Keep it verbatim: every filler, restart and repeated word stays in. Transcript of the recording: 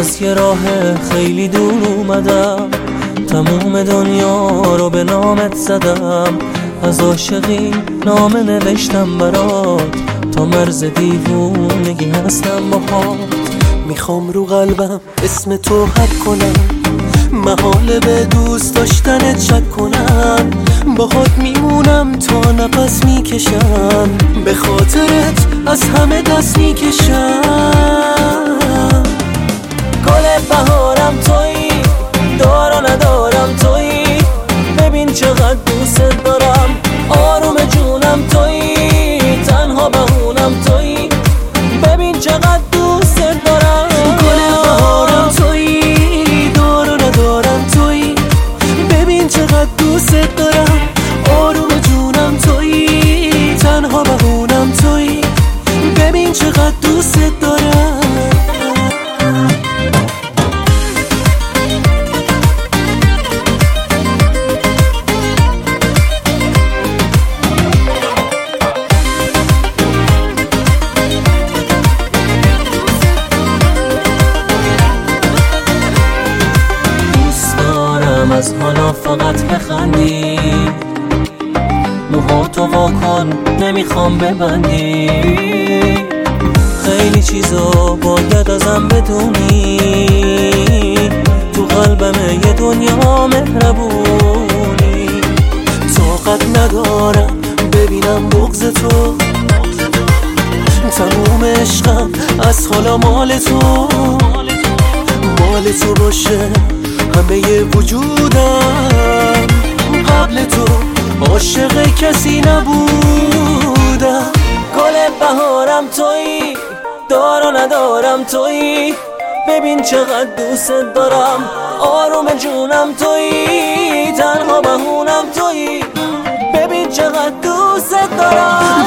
از یه راه خیلی دور اومدم، تموم دنیا رو به نامت زدم. از عاشقی نامه نوشتم برات، تا مرز دیوونگی هستم باهات. میخوام رو قلبم اسم تو حک کنم، محاله به دوست داشتنت شک کنم. باهات میمونم تا نفس میکشم، به خاطرت از همه دست میکشم. گل بهارم تویی، دارا ندارم تویی، ببین چقدر دوست دارم. آروم جونم تویی، تنها بهونم تویی، ببین چقدر دوست دارم. گل بهارم تویی، دارا ندارم تویی، ببین چقدر دوست دارم. آروم جونم تویی، تنها بهونم تویی، ببین چقدر دوست دارم. از حالا فقط بخندی، موهاتو واکن نمیخوام ببندی. خیلی چیزا باید ازم بدونی، تو قلبم یه دنیا مهربونی. طاقت ندارم ببینم بغض تو، تموم عشقم از حالا مال تو. مال تو باشه همه وجودم، قبل تو عاشق کسی نبودم. گل بهارم تویی، دارا ندارم تویی، ببین چقدر دوست دارم. آروم جونم تویی، تنها بهونم تویی، ببین چقدر دوست دارم.